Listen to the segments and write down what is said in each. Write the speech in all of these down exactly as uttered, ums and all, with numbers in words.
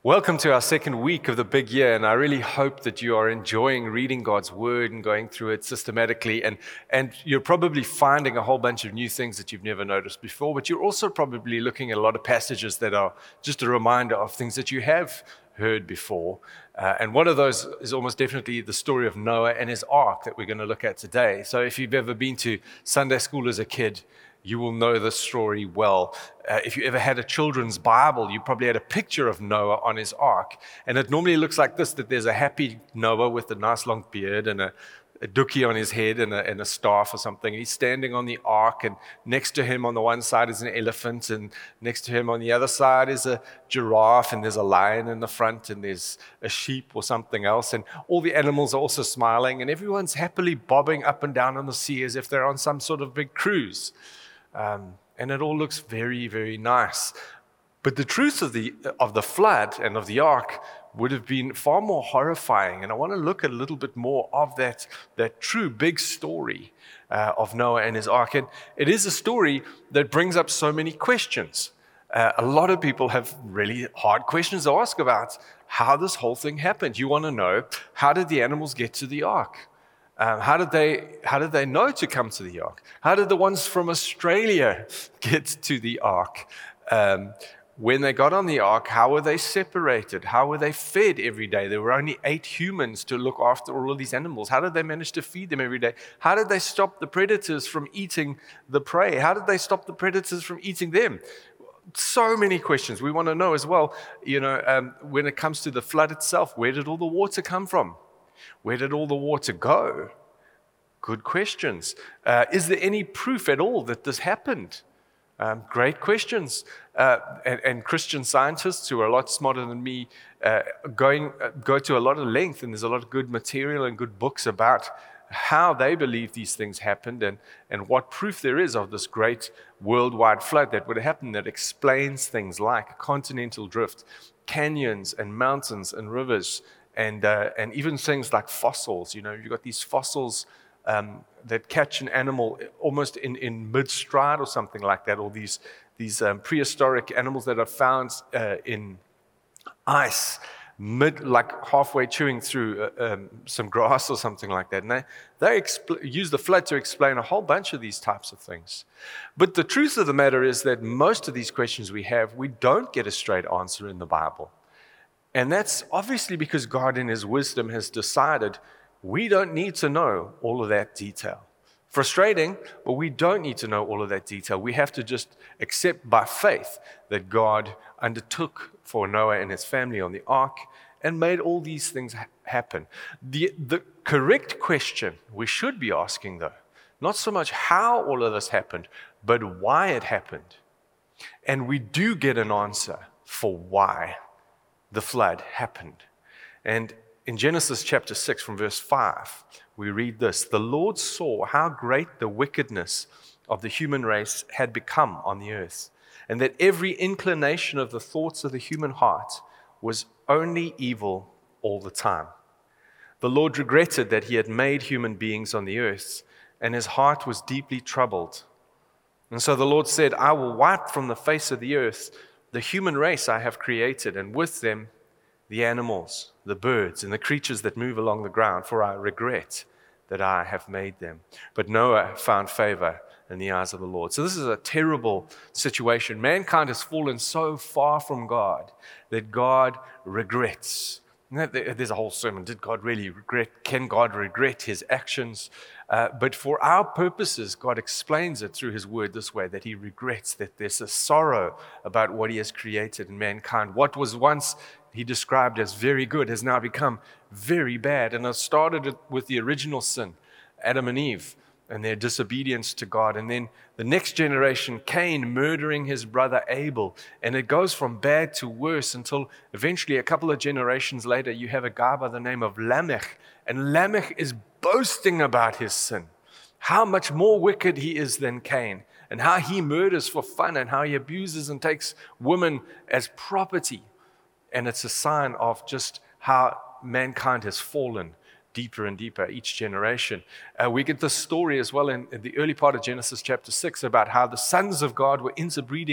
Welcome to our second week of the big year, and I really hope that you are enjoying reading God's Word and going through it systematically, and, and you're probably finding a whole bunch of new things that you've never noticed before, but you're also probably looking at a lot of passages that are just a reminder of things that you have heard before, uh, and one of those is almost definitely the story of Noah and his ark that we're going to look at today. So if you've ever been to Sunday school as a kid, you will know this story well. Uh, if you ever had a children's Bible, you probably had a picture of Noah on his ark. And it normally looks like this, that there's a happy Noah with a nice long beard and a, a dookie on his head and a, and a staff or something. He's standing on the ark, and next to him on the one side is an elephant, and next to him on the other side is a giraffe, and there's a lion in the front, and there's a sheep or something else. And all the animals are also smiling, and everyone's happily bobbing up and down on the sea as if they're on some sort of big cruise. Um, and it all looks very, very nice. But the truth of the of the flood and of the ark would have been far more horrifying. And I want to look at a little bit more of that, that true big story uh, of Noah and his ark. And it is a story that brings up so many questions. Uh, a lot of people have really hard questions to ask about how this whole thing happened. You want to know, how did the animals get to the ark? Um, how did they how did they know to come to the ark? How did the ones from Australia get to the ark? Um, when they got on the ark, how were they separated? How were they fed every day? There were only eight humans to look after all of these animals. How did they manage to feed them every day? How did they stop the predators from eating the prey? How did they stop the predators from eating them? So many questions. We want to know as well, you know, um, when it comes to the flood itself, where did all the water come from? Where did all the water go? Good questions. Uh, is there any proof at all that this happened? Um, great questions. Uh, and, and Christian scientists who are a lot smarter than me uh, going uh, go to a lot of length, and there's a lot of good material and good books about how they believe these things happened and, and what proof there is of this great worldwide flood that would have happened that explains things like continental drift, canyons and mountains and rivers, And uh, and even things like fossils. You know, you've got these fossils um, that catch an animal almost in, in mid-stride or something like that, or these these um, prehistoric animals that are found uh, in ice, mid like halfway chewing through uh, um, some grass or something like that. And they, they expl- use the flood to explain a whole bunch of these types of things. But the truth of the matter is that most of these questions we have, we don't get a straight answer in the Bible. And that's obviously because God in his wisdom has decided we don't need to know all of that detail. Frustrating, but we don't need to know all of that detail. We have to just accept by faith that God undertook for Noah and his family on the ark and made all these things ha- happen. The, the correct question we should be asking, though, not so much how all of this happened, but why it happened. And we do get an answer for why the flood happened. And in Genesis chapter six from verse five, we read this: "The Lord saw how great the wickedness of the human race had become on the earth, and that every inclination of the thoughts of the human heart was only evil all the time. The Lord regretted that he had made human beings on the earth, and his heart was deeply troubled. And so the Lord said, I will wipe from the face of the earth the human race I have created, and with them the animals, the birds, and the creatures that move along the ground, for I regret that I have made them. But Noah found favor in the eyes of the Lord." So this is a terrible situation. Mankind has fallen so far from God that God regrets. There's a whole sermon. Did God really regret? Can God regret his actions? Uh, but for our purposes, God explains it through his word this way, that he regrets, that there's a sorrow about what he has created in mankind. What was once he described as very good has now become very bad. And it started with the original sin, Adam and Eve, and their disobedience to God. And then the next generation, Cain murdering his brother Abel. And it goes from bad to worse until eventually a couple of generations later, you have a guy by the name of Lamech. And Lamech is boasting about his sin, how much more wicked he is than Cain, and how he murders for fun, and how he abuses and takes women as property. And it's a sign of just how mankind has fallen deeper and deeper each generation. Uh, we get this story as well in, in the early part of Genesis chapter six about how the sons of God were interbreeding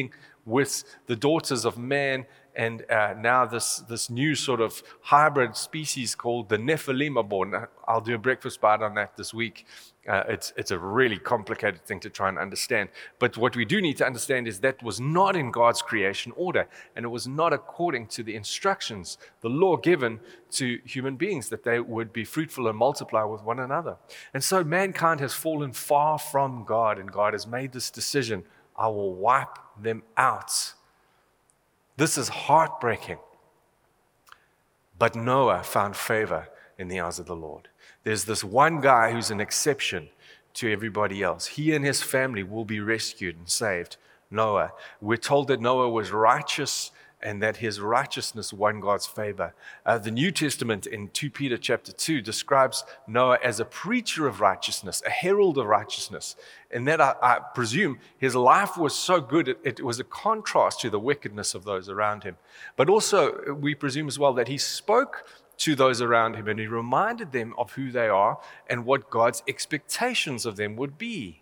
with the daughters of man, and uh, now this, this new sort of hybrid species called the Nephilim are born. I'll do a breakfast bite on that this week. Uh, it's, it's a really complicated thing to try and understand. But what we do need to understand is that was not in God's creation order, and it was not according to the instructions, the law given to human beings, that they would be fruitful and multiply with one another. And so mankind has fallen far from God, and God has made this decision: I will wipe them out. This is heartbreaking. But Noah found favor in the eyes of the Lord. There's this one guy who's an exception to everybody else. He and his family will be rescued and saved. Noah. We're told that Noah was righteous and that his righteousness won God's favor. Uh, the New Testament in Second Peter chapter two describes Noah as a preacher of righteousness, a herald of righteousness. And that I, I presume his life was so good, it, it was a contrast to the wickedness of those around him. But also we presume as well that he spoke to those around him and he reminded them of who they are and what God's expectations of them would be.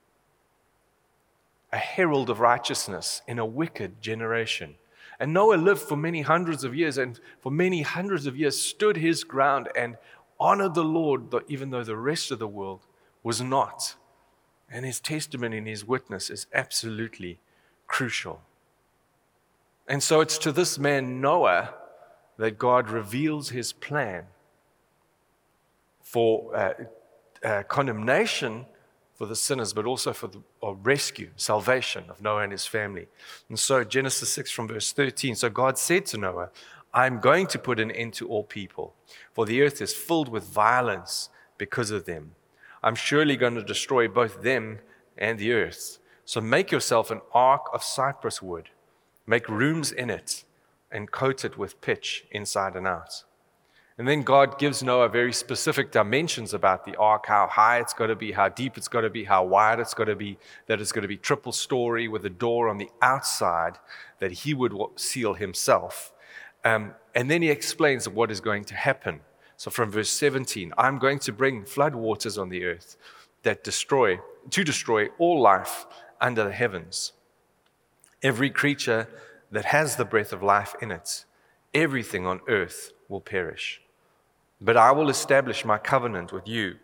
A herald of righteousness in a wicked generation. And Noah lived for many hundreds of years, and for many hundreds of years stood his ground and honored the Lord, even though the rest of the world was not. And his testimony and his witness is absolutely crucial. And so it's to this man, Noah, that God reveals his plan for uh, uh, condemnation for the sinners, but also for the or rescue, salvation of Noah and his family. And so Genesis six from verse thirteen, so God said to Noah, I'm going to put an end to all people, for the earth is filled with violence because of them. I'm surely going to destroy both them and the earth. So make yourself an ark of cypress wood, make rooms in it, and coat it with pitch inside and out. And then God gives Noah very specific dimensions about the ark, how high it's got to be, how deep it's got to be, how wide it's got to be, that it's going to be triple story with a door on the outside that he would seal himself. Um, and then he explains what is going to happen. So from verse seventeen, I'm going to bring flood waters on the earth that destroy, to destroy all life under the heavens. Every creature that has the breath of life in it, everything on earth will perish. But I will establish my covenant with you,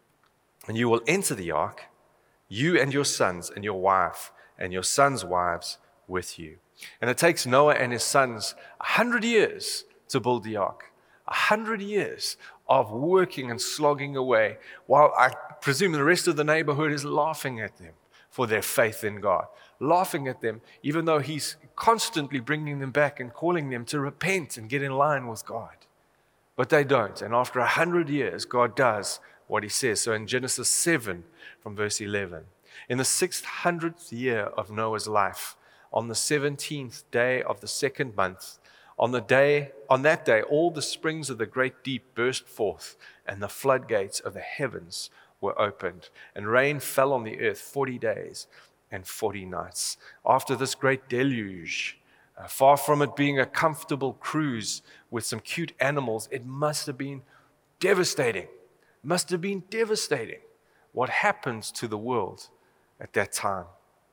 and you will enter the ark, you and your sons and your wife and your sons' wives with you. And it takes Noah and his sons a hundred years to build the ark. A hundred years of working and slogging away, while I presume the rest of the neighborhood is laughing at them for their faith in God. Laughing at them, even though he's constantly bringing them back and calling them to repent and get in line with God. But they don't. And after a hundred years, God does what he says. So in Genesis seven, from verse eleven, in the six hundredth year of Noah's life, on the seventeenth day of the second month, on the day, on that day, all the springs of the great deep burst forth, and the floodgates of the heavens were opened, and rain fell on the earth forty days and forty nights. After this great deluge, Uh, far from it being a comfortable cruise with some cute animals, it must have been devastating. Must have been devastating what happens to the world at that time.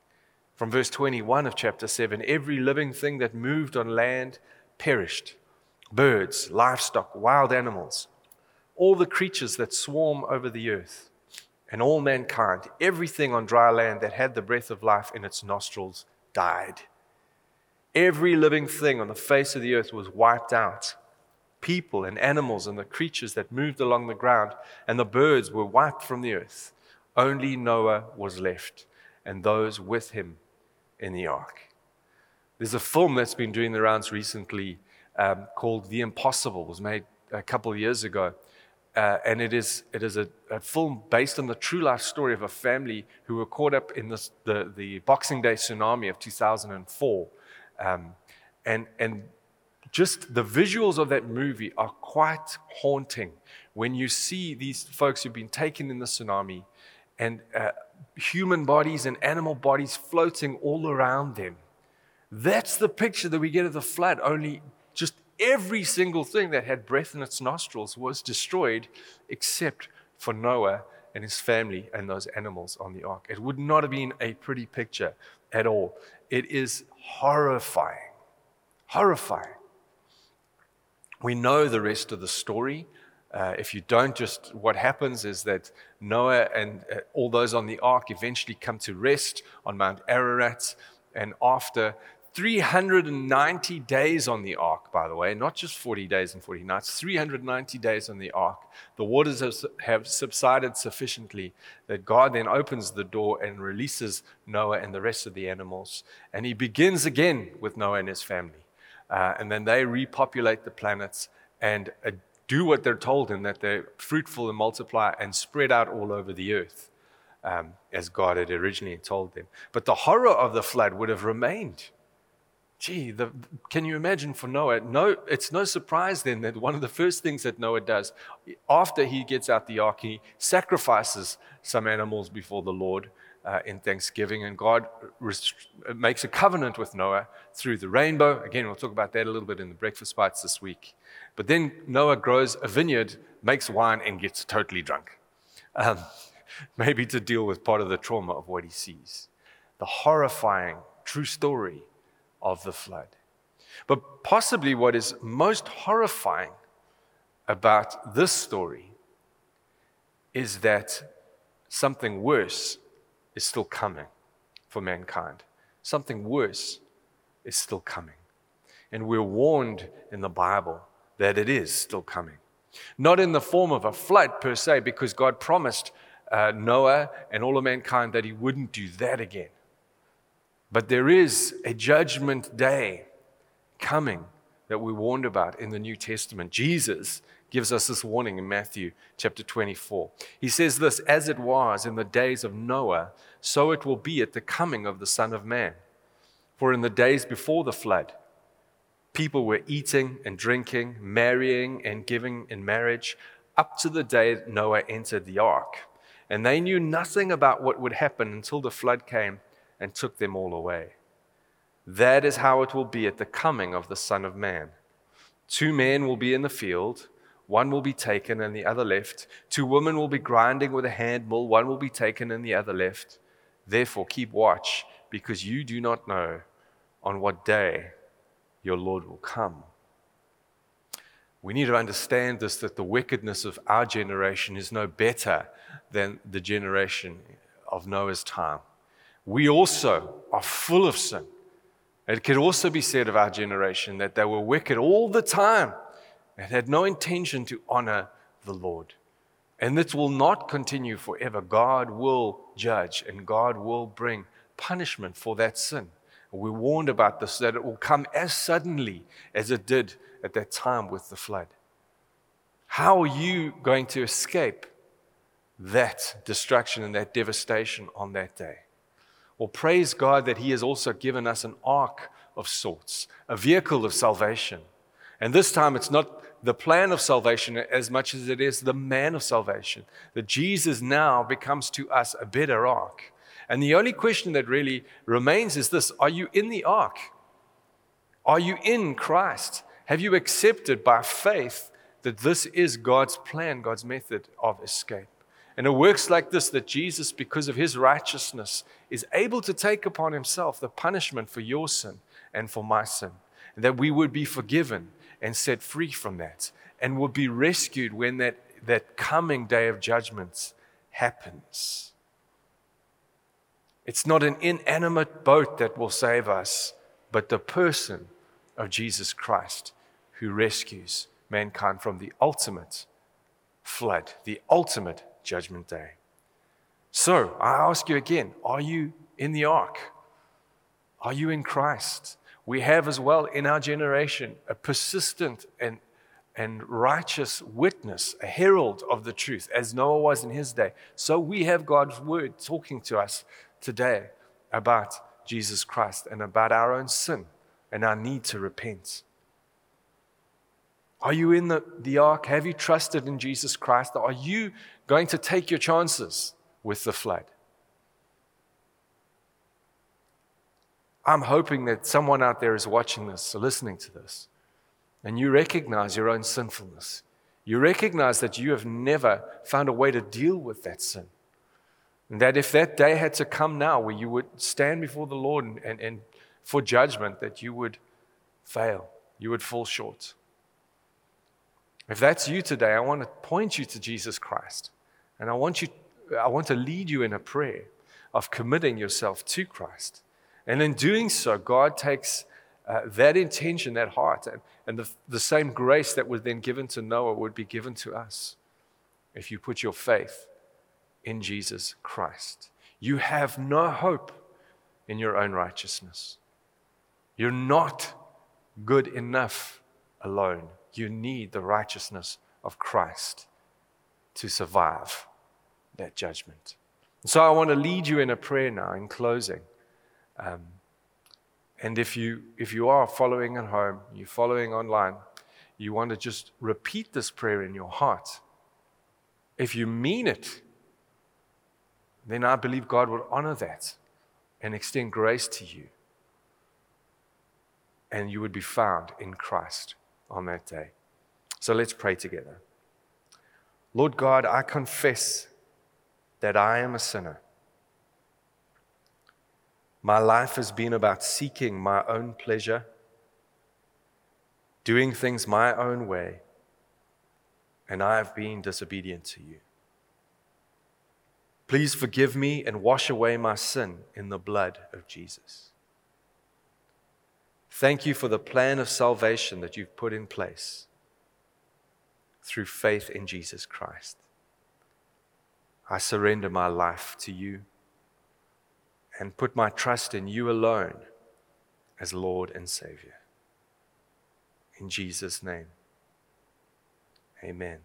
From verse twenty-one of chapter seven, every living thing that moved on land perished. Birds, livestock, wild animals, all the creatures that swarm over the earth, and all mankind, everything on dry land that had the breath of life in its nostrils died. Every living thing on the face of the earth was wiped out. People and animals and the creatures that moved along the ground and the birds were wiped from the earth. Only Noah was left and those with him in the ark. There's a film that's been doing the rounds recently um, called The Impossible. It was made a couple of years ago. Uh, and it is it is a, a film based on the true life story of a family who were caught up in this, the, the Boxing Day tsunami of two thousand four. Um, and and just the visuals of that movie are quite haunting when you see these folks who've been taken in the tsunami and uh, human bodies and animal bodies floating all around them. That's the picture that we get of the flood, only just every single thing that had breath in its nostrils was destroyed except for Noah and his family and those animals on the ark. It would not have been a pretty picture at all. It is horrifying. Horrifying. We know the rest of the story. Uh, if you don't, just what happens is that Noah and uh, all those on the ark eventually come to rest on Mount Ararat. And after three hundred ninety days on the ark, by the way, not just forty days and forty nights, three hundred ninety days on the ark, the waters have, have subsided sufficiently that God then opens the door and releases Noah and the rest of the animals. And he begins again with Noah and his family. Uh, and then they repopulate the planets and uh, do what they're told, in that they're fruitful and multiply and spread out all over the earth, um, as God had originally told them. But the horror of the flood would have remained. Gee, the, can you imagine for Noah? No, it's no surprise then that one of the first things that Noah does, after he gets out the ark, he sacrifices some animals before the Lord uh, in thanksgiving, and God rest- makes a covenant with Noah through the rainbow. Again, we'll talk about that a little bit in the breakfast bites this week. But then Noah grows a vineyard, makes wine, and gets totally drunk, um, maybe to deal with part of the trauma of what he sees. The horrifying, true story of the flood. But possibly what is most horrifying about this story is that something worse is still coming for mankind. Something worse is still coming. And we're warned in the Bible that it is still coming. Not in the form of a flood per se, because God promised uh, Noah and all of mankind that he wouldn't do that again. But there is a judgment day coming that we warned about in the New Testament. Jesus gives us this warning in Matthew chapter twenty-four. He says this, "As it was in the days of Noah, so it will be at the coming of the Son of Man. For in the days before the flood, people were eating and drinking, marrying and giving in marriage, up to the day Noah entered the ark. And they knew nothing about what would happen until the flood came and took them all away. That is how it will be at the coming of the Son of Man. Two men will be in the field, one will be taken and the other left. Two women will be grinding with a handmill, one will be taken and the other left. Therefore keep watch, because you do not know on what day your Lord will come." We need to understand this, that the wickedness of our generation is no better than the generation of Noah's time. We also are full of sin. It could also be said of our generation that they were wicked all the time and had no intention to honor the Lord. And this will not continue forever. God will judge and God will bring punishment for that sin. We're warned about this, that it will come as suddenly as it did at that time with the flood. How are you going to escape that destruction and that devastation on that day? Well, praise God that He has also given us an ark of sorts, a vehicle of salvation. And this time it's not the plan of salvation as much as it is the man of salvation, that Jesus now becomes to us a better ark. And the only question that really remains is this: are you in the ark? Are you in Christ? Have you accepted by faith that this is God's plan, God's method of escape? And it works like this, that Jesus, because of His righteousness, is able to take upon Himself the punishment for your sin and for my sin, and that we would be forgiven and set free from that, and would be rescued when that, that coming day of judgment happens. It's not an inanimate boat that will save us, but the person of Jesus Christ, who rescues mankind from the ultimate flood, the ultimate judgment day. So, I ask you again, are you in the ark? Are you in Christ? We have as well in our generation a persistent and, and righteous witness, a herald of the truth, as Noah was in his day. So we have God's word talking to us today about Jesus Christ and about our own sin and our need to repent. Are you in the, the ark? Have you trusted in Jesus Christ? Are you going to take your chances with the flood? I'm hoping that someone out there is watching this, or listening to this, and you recognize your own sinfulness. You recognize that you have never found a way to deal with that sin. And that if that day had to come now where you would stand before the Lord and, and, and for judgment, that you would fail, you would fall short. If that's you today, I want to point you to Jesus Christ. And I want you, I want to lead you in a prayer of committing yourself to Christ. And in doing so, God takes uh, that intention, that heart, and, and the, the same grace that was then given to Noah would be given to us if you put your faith in Jesus Christ. You have no hope in your own righteousness. You're not good enough alone. You need the righteousness of Christ to survive that judgment. So I want to lead you in a prayer now in closing. Um, and if you if you are following at home, you're following online, you want to just repeat this prayer in your heart. If you mean it, then I believe God will honor that and extend grace to you. And you would be found in Christ on that day. So let's pray together. Lord God, I confess that I am a sinner. My life has been about seeking my own pleasure, doing things my own way, and I have been disobedient to you. Please forgive me and wash away my sin in the blood of Jesus. Thank you for the plan of salvation that you've put in place through faith in Jesus Christ. I surrender my life to you and put my trust in you alone as Lord and Savior. In Jesus' name, amen.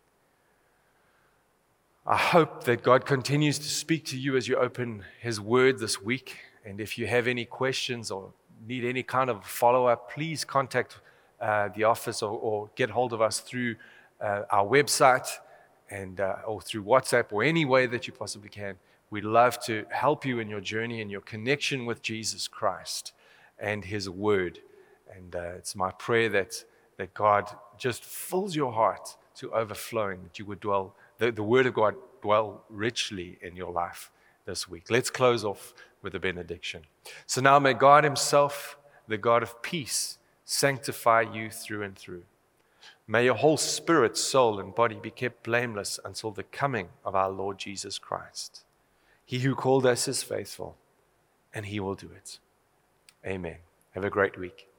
I hope that God continues to speak to you as you open His Word this week. And if you have any questions or need any kind of follow-up, please contact uh, the office or, or get hold of us through uh, our website and uh, or through WhatsApp or any way that you possibly can. We'd love to help you in your journey and your connection with Jesus Christ and His Word. And uh, it's my prayer that, that God just fills your heart to overflowing, that you would dwell, the, the Word of God dwell richly in your life this week. Let's close off with a benediction. So now may God Himself, the God of peace, sanctify you through and through. May your whole spirit, soul, and body be kept blameless until the coming of our Lord Jesus Christ. He who called us is faithful, and He will do it. Amen. Have a great week.